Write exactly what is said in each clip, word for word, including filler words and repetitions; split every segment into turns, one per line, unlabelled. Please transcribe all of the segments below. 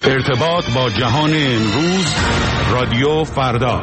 ارتباط با جهان امروز، رادیو فردا.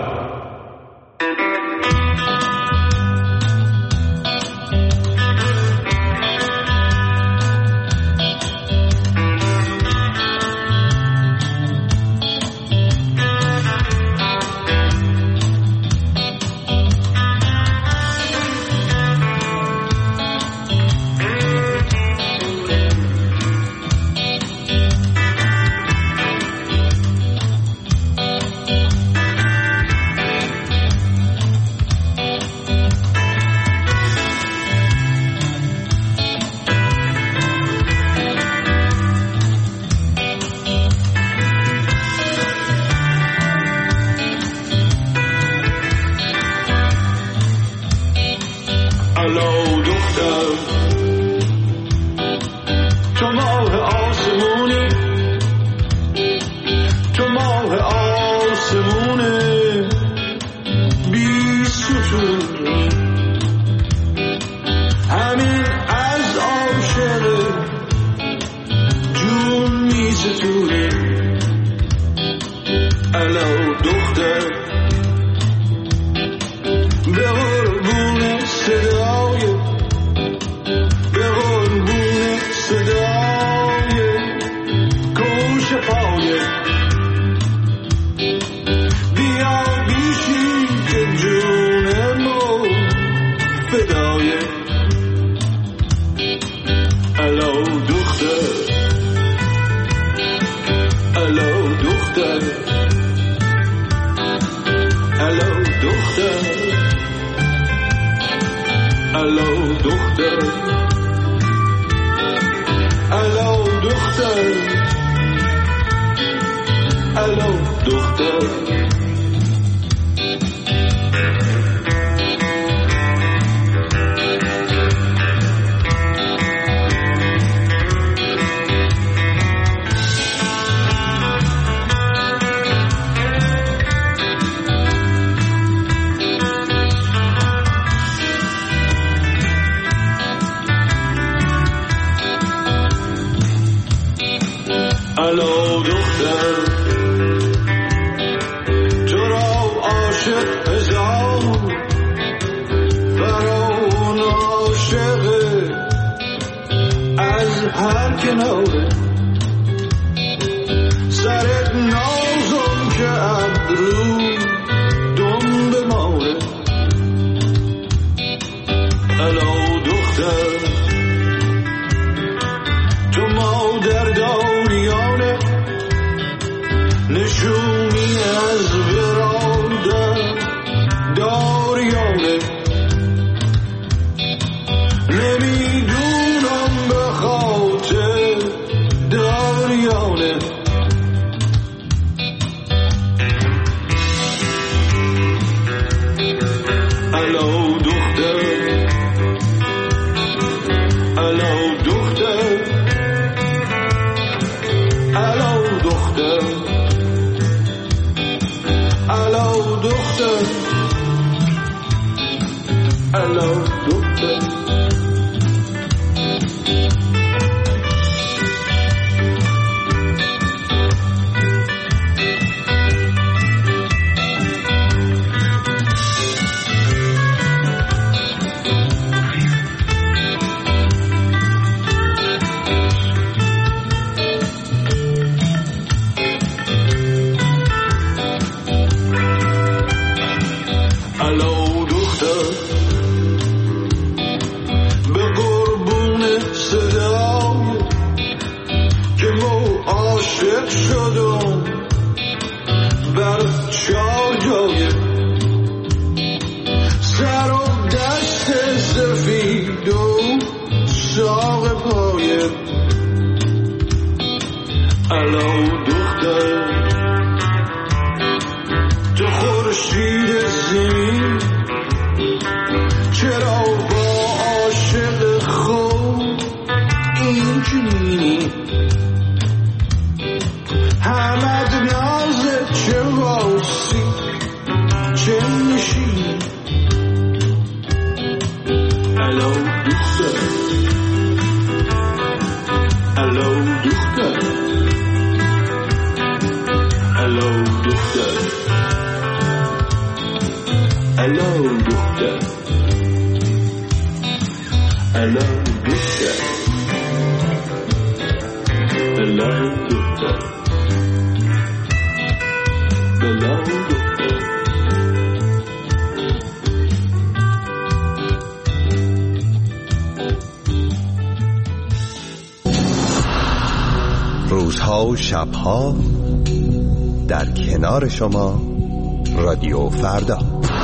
روزها و شبها در کنار شما رادیو فردا.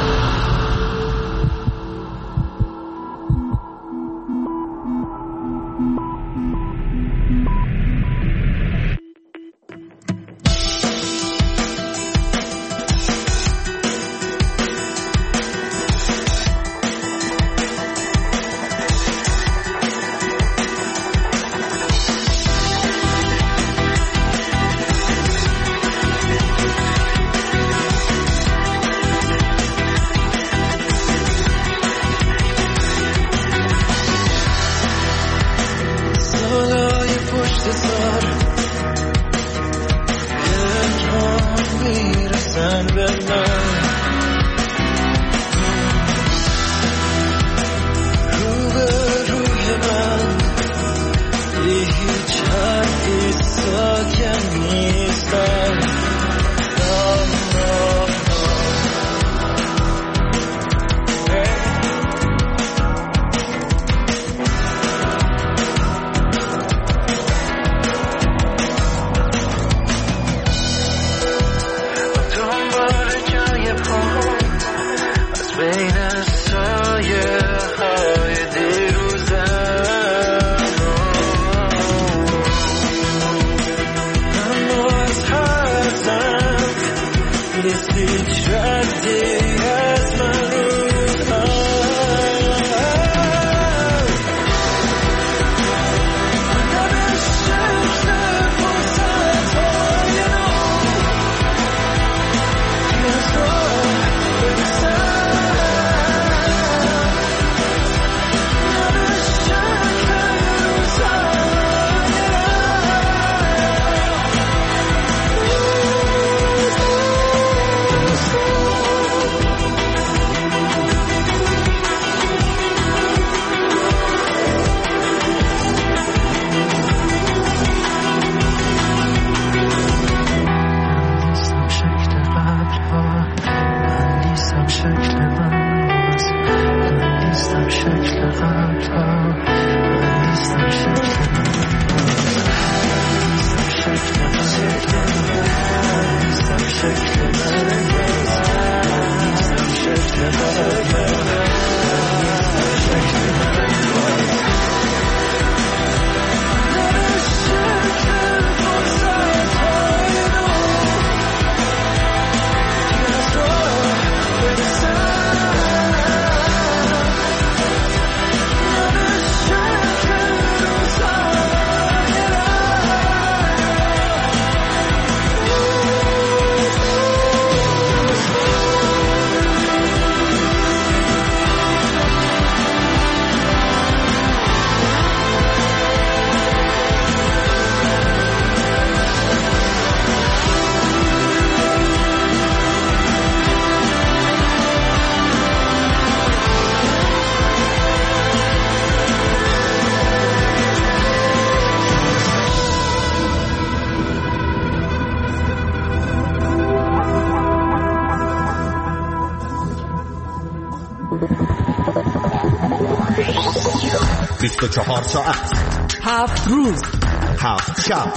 بیست و چهار ساعت،
هفت روز،
هفت شب،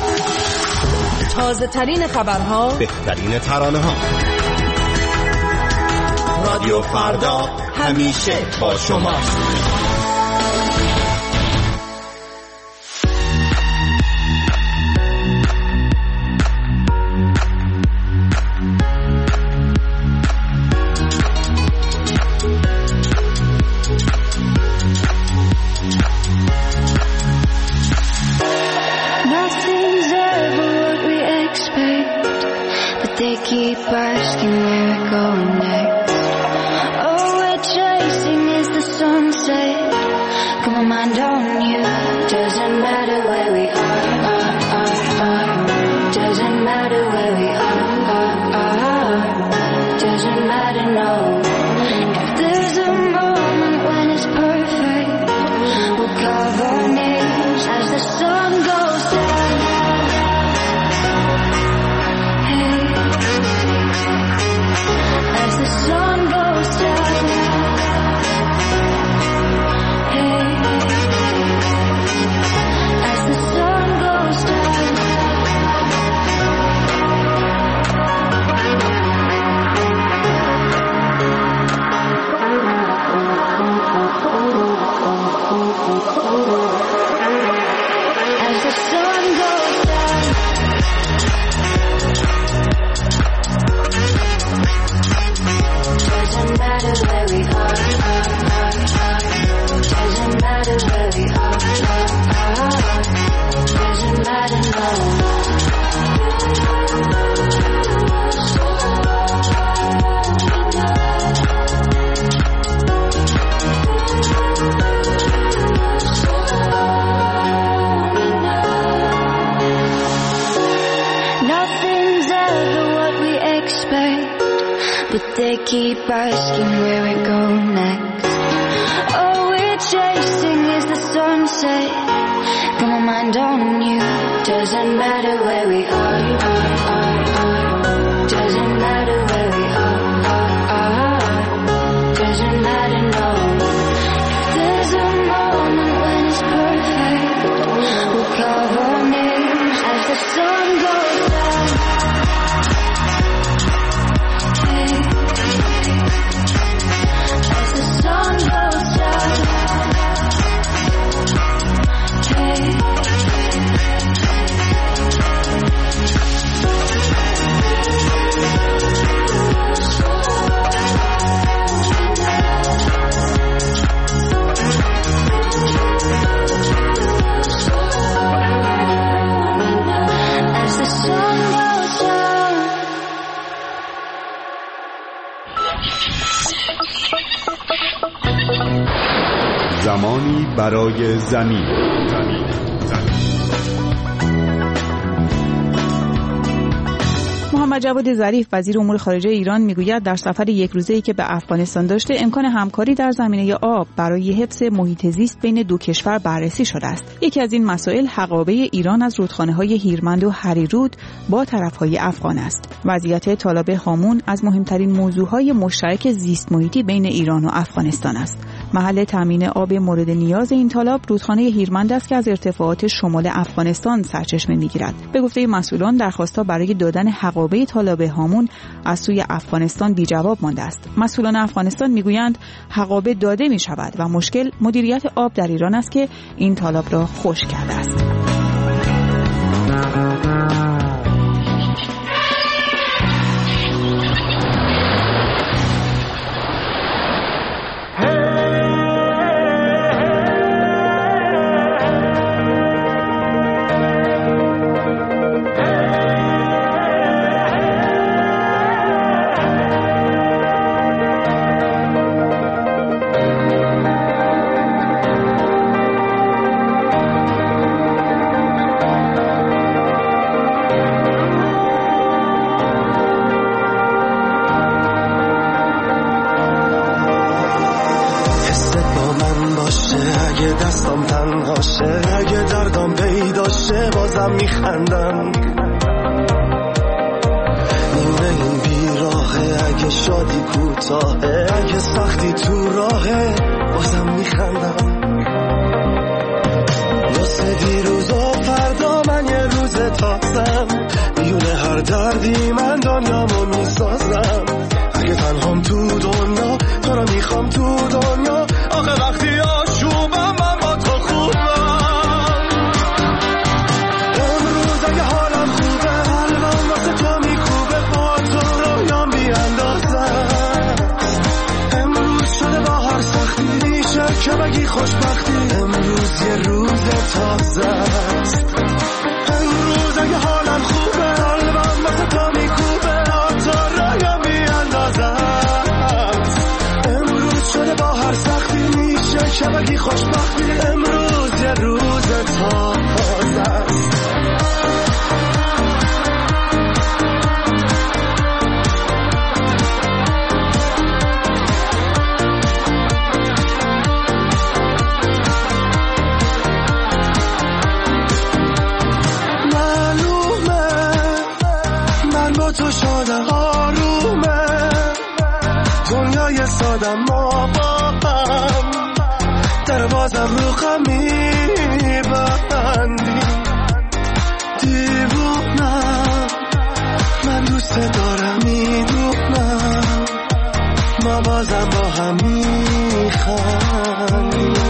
تازه ترین خبرها،
بهترین ترانه ها. رادیو فردا همیشه با شماست.
As the sun goes down but they keep asking where we go next. All we're chasing is the sunset. Got my mind on you. Doesn't matter where we are, are, are, are. Doesn't matter where we are, are, are. Doesn't matter, no. If there's a moment when it's perfect, we'll carve our names as the sun goes down. Hey. As the sun goes down. Hey. As the sun goes down.
زمانی برای زمین. زمین.
محمد جواد ظریف وزیر امور خارجه ایران میگوید در سفر یک روزه‌ای که به افغانستان داشته امکان همکاری در زمینه آب برای حفظ محیط زیست بین دو کشور بررسی شده است. یکی از این مسائل حقابه ایران از رودخانه‌های هیرمند و هریرود با طرف‌های افغان است. وضعیت تالاب هامون از مهمترین موضوعهای مشترک زیست محیطی بین ایران و افغانستان است. محل تامین آب مورد نیاز این تالاب رودخانه هیرمند است که از ارتفاعات شمال افغانستان سرچشمه می‌گیرد. به گفته مسئولان درخواست‌ها برای دادن حقابه تالاب هامون از سوی افغانستان بی جواب مانده است. مسئولان افغانستان میگویند حقابه داده می شود و مشکل مدیریت آب در ایران است که این تالاب را خشک کرده است.
اگه دردم پیدا شه بازم میخندم، نیمه این بیراهه، اگه شادی کوتاهه، اگه سختی تو راهه بازم میخندم. واسه دیروز و فردا من یه روز تازم، میونه هر دردی من دنیامو میسازم. اگه تنهام تو دنیا تو رو میخوام تو دنیا، آخه وقتی آشوبم من با تو خوبم. امروز اگه حالم خوبه قلبم واسه تو میکوبه، با تو رویام بیاندازم. امروز شده با هر سختی میشه که بگی خوشبختی، امروز یه روز تازه است. امروز اگه حالم خوبه قلبم واسه تو میکوبه، با تو رویام بیاندازم. امروز شده با هر سختی میشه که بگی خوشبختی، امروز یه روز تازه است. معلومه من با تو شادم، آرومه دنیای سادم، ما با هم در بازم رو خم میبندی. دیوونم من دوست دارم، میدونم ما بازم با هم میخندیم.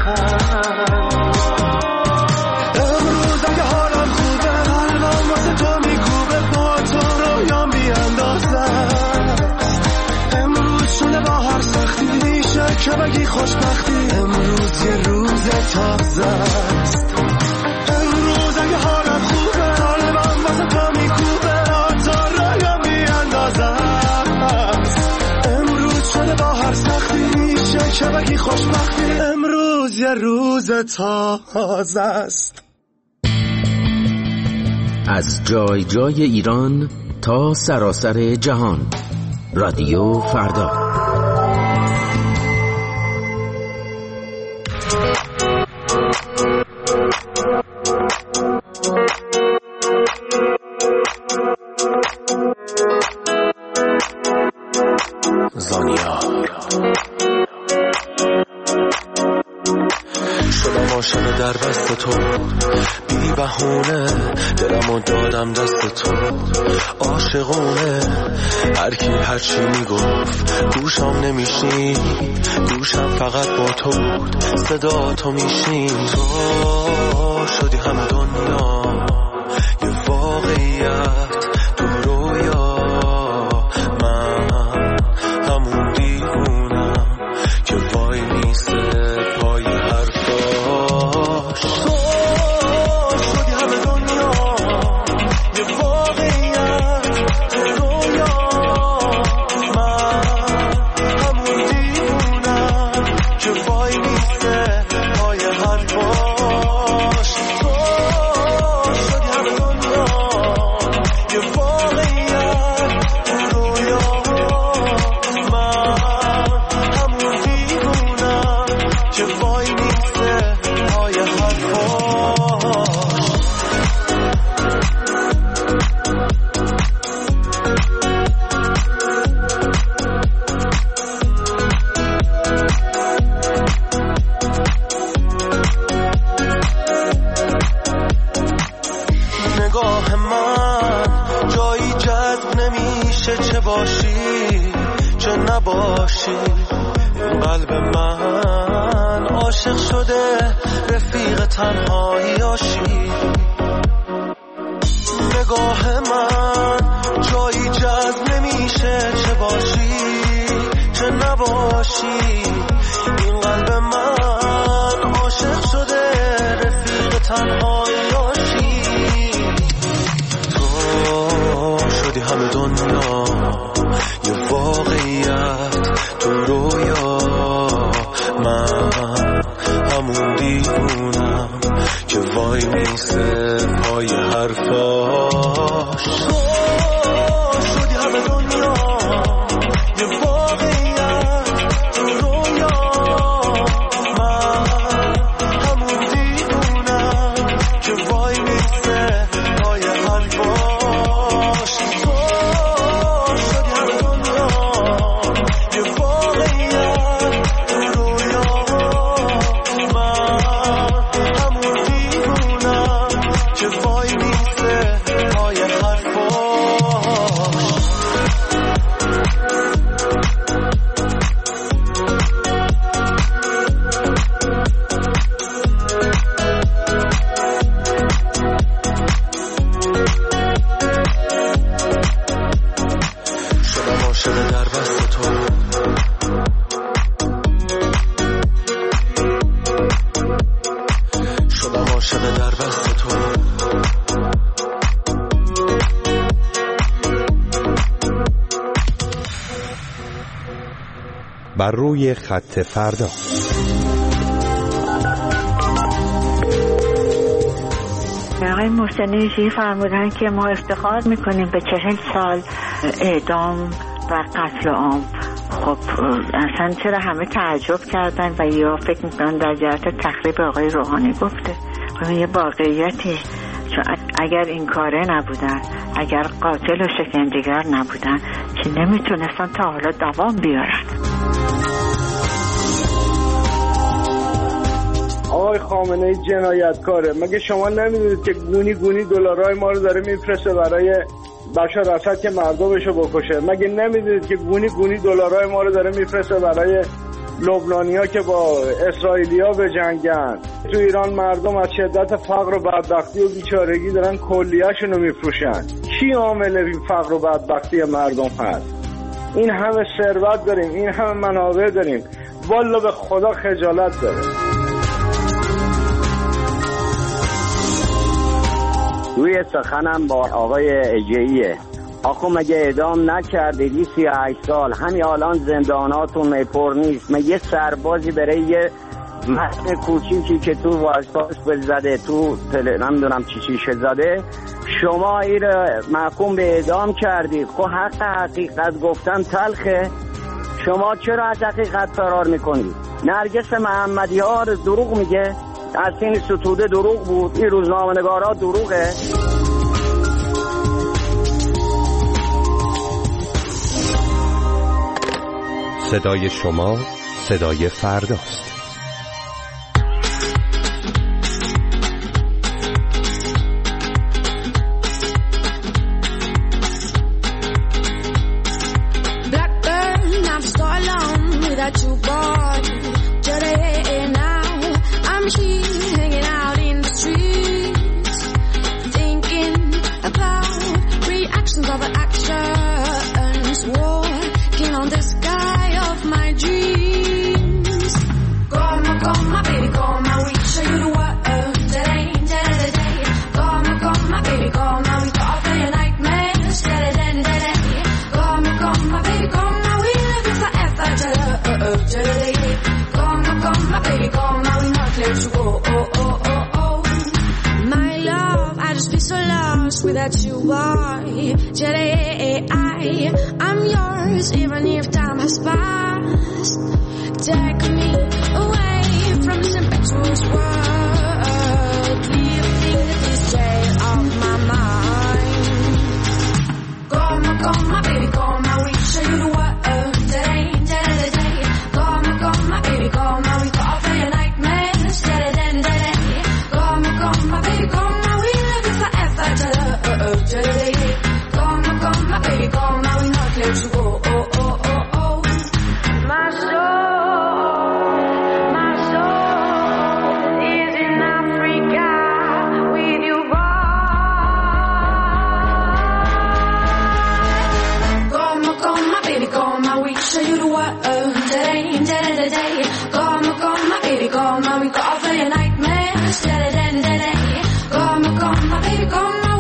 امروز اگه حالم خوبه قلبم واسه تو میکوبه، با تو رویام بیاندازم. امروز شده با هر سختی میشه که بگی خوشبختی، امروز یه روز تازه است. امروز اگه حالم خوبه قلبم واسه تو میکوبه، با تو رویام بیاندازم. امروز شده با هر سختی میشه که بگی خوشبختی، امروز یه روز تازه است.
از جای جای ایران تا سراسر جهان، رادیو فردا.
زانیا شدم عاشق در بست تو، بی بهونه دلمو دادم دست تو، عاشقونه هر کی هر چی میگفت گوشم نمیشنید، گوشم فقط با تو بود، صدا تو میشنید. تو شدی همه دنیا یه واقعیت تو رویا، من همون دیوونم که وای میسته پای حرفاش. تو شدی همه دنیا یه واقعیت تو رویا، من همون دیوونم که وای میسته پای حرفاش. تو شدی همه دنیا یه واقعیت تو رویا، من همون دیوونم که وای میسته پای حرفاش. نگاه من جایی جذب نمیشه، چه باشی چه نباشی. این قلب من عاشق شده رفیق تنهاییاشی. نگاه من جایی جذب نمیشه، چه باشی چه نباشی. این قلب من عاشق شده رفیق تنهاییاشی. تو شدی همه دنیا یه واقعیت تو رویا، من همون دیوونم که وای میسته پای حرفاش. تو شدی همه دنیا یه واقعیت تو رویا، من همون دیوونم که وای میسته پای حرفاش. تو شدی همه دنیا یه واقعیت تو رویا، من همون دیوونم که وای میسته پای حرفاش. شدم عاشق در بست تو، شدم عاشق در بست تو.
بر روی خط فردا.
آقای محسن ژی فرمودن که ما افتخار میکنیم به چهل سال اعدام و قتل عام. خب اصلا چرا همه تعجب کردن و یا فکر میکنن در جهت تخریب آقای روحانی گفته؟ خب یه واقعیتی، چون اگر این کاره نبودن، اگر قاتل و شکنجهگر نبودن که نمیتونستن تا حالا دوام بیارن.
آقای خامنه‌ای جنایتکاره. مگه شما نمیدونید که گونی گونی دلارای ما رو داره میفرسته برای بشار اسد که مردمشو بکشه؟ مگه نمیدونید که گونی گونی دلارای ما رو داره میفرسته برای لبنانیا که با اسرائیلیا بجنگن؟ تو ایران مردم از شدت فقر و بدبختی و بیچارگی دارن کلیه‌شون رو میفروشن. کی عامل این فقر و بدبختی مردم هست؟ این همه ثروت داریم، این همه منابع داریم، والله به خدا خجالت داره.
روی سخنم با آقای اجهیه، آقا مگه اعدام نکردید؟ سی و هشت سال همین الان زنداناتون پر نیست؟ مگه یه سربازی برای یه متن کوچیکی که تو وایس زده، تو نمیدونم چی چیشه زده، شما این محکوم به اعدام کردی. خب حق حقیقت گفتن تلخه، شما چرا از حقیقت فرار میکنی؟ نرگس محمدی ها دروغ میگه، از این ستوده دروغ بود، این روزنامه‌نگارا دروغه.
صدای شما صدای فرداست.
Without you, why? I, I'm yours, even if time has passed. Take me away from this impetuous world, leaving this jail of my mind. Come on, come on, baby, come on, we show you the world. Today, today, today. Come on, come on, baby, come on, we call for your nightmares. Today, today. Come on, come on, baby, come on, we live it forever. Today, come on, come on, baby, come on, we not let you go. Oh, oh, oh, oh. My soul, my soul is in Africa with you, boy. Come on, come on, baby, come on, we show you the world. Today, today, today. Come on, come on, baby, come on, we call for your nightmares. Today, today. Come on, come on, baby, come on.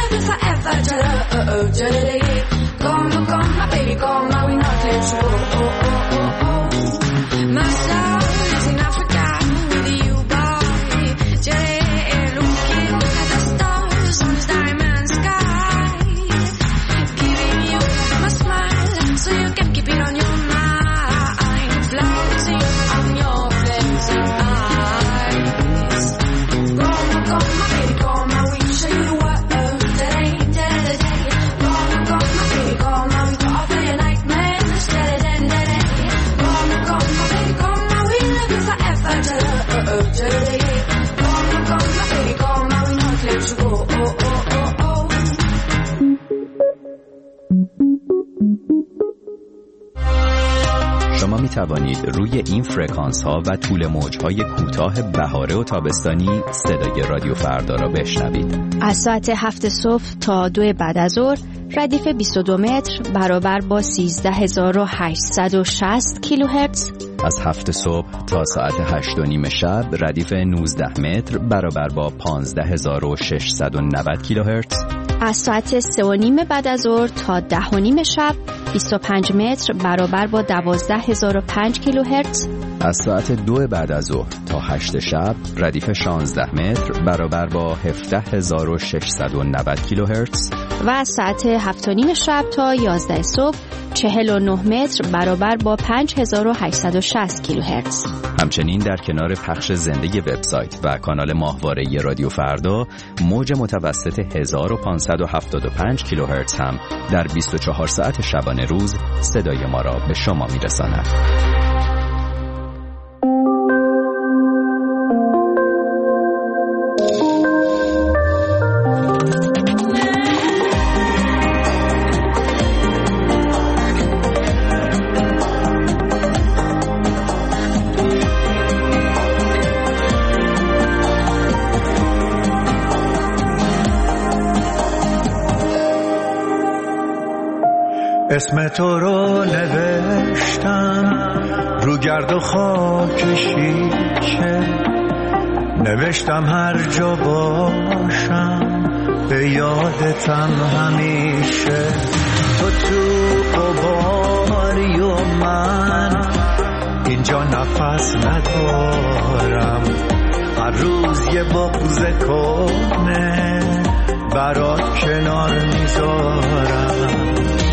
Today, come on, come on, baby, come on, we not let you go. Oh, oh, oh, oh. My soul is in Africa with you, boy. Today, looking at the stars on this diamond sky, giving you my smile so you can keep it on your mind, floating on your blazing eyes. Come on, come on, baby, come on, we show you the world.
شما می توانید روی این فرکانس ها و طول موج های کوتاه بهاره و تابستانی صدای رادیو فردا را بشنوید.
از ساعت هفت صبح تا دو بعد از ظهر ردیف بیست و دو متر برابر با سیزده هزار و هشتصد و شصت کیلوهرتز.
از هفت صبح تا ساعت هشت و نیم شب ردیف نوزده متر برابر با پانزده هزار و ششصد و نود کیلوهرتز.
از ساعت سه و نیم بعد از ظهر تا ده و نیم شب بیست و پنج متر برابر با دوازده هزار و پنج کیلوهرتز.
از ساعت دو بعد از ظهر تا هشت شب ردیف شانزده متر برابر با هفده هزار و ششصد و نود کیلوهرتز.
و از ساعت هفت و نیم شب تا یازده صبح چهل و نه متر برابر با پنج هزار و هشتصد و شصت کیلوهرتز.
همچنین در کنار پخش زنده وبسایت و کانال ماهواره رادیو فردا موج متوسط هزار و پانصد و هفتاد و پنج کیلوهرتز هم در بیست و چهار ساعت شبانه روز صدای ما را به شما میرساند.
اسم تو رو نوشتم رو گرد و خاک شیشه، نوشتم هر جا باشم به یادتم همیشه. تو تو قباری و من اینجا نفس ندارم، هر روز یه بغض کنه برات کنار میذارم.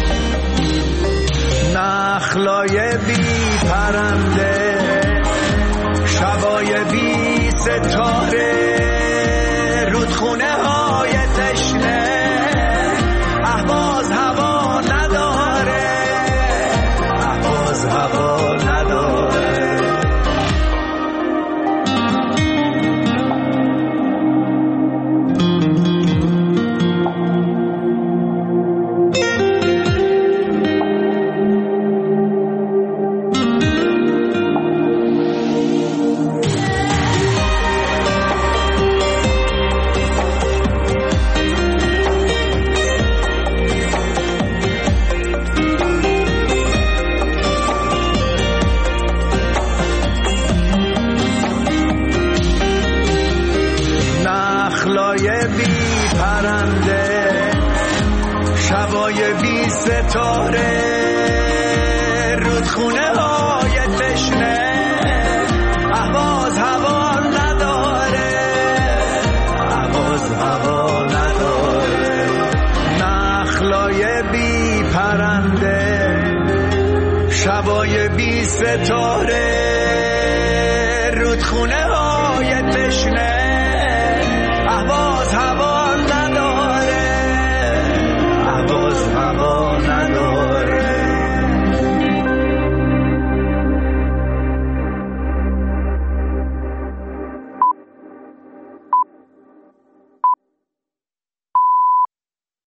نخلای بی پرنده، شبای بی ستاره، رودخونه های تشنه، اهواز هوا نداره، اهواز هوا نداره. شبای بی ستاره، رودخونه های تشنه، اهواز هوا نداره، اهواز هوا نداره. نخلای بی پرنده، شبای بی ستاره، رودخونه های تشنه، اهواز هوا